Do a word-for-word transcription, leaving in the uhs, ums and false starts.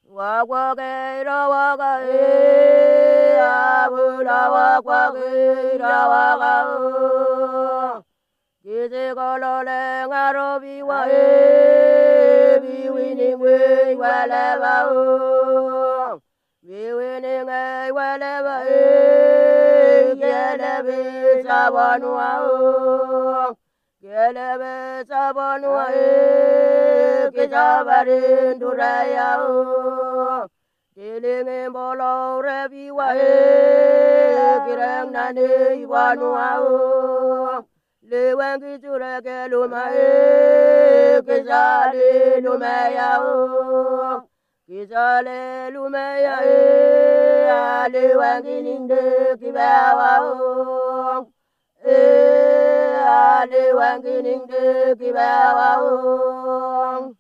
wa kwa ke ra wa ka e a bu la wa kwa ke ra wa ka ki se ko lo le nga ro bi wa e bi wi ni we wa la ba o bi wi ni ngai wa la ba e ke le bi sa ba nu a o ke le bi sa ba nu a e ke sa ba rin du ra ya o Tiling bolo rebi wa e kirang na ni wa nu a o le wang ki chu re ke lu ma e ke sa le lu ma ya o ke sa le lu ma ya e a le wang ki ning de ki ba wa o e a le wang ki ning de ki ba wa o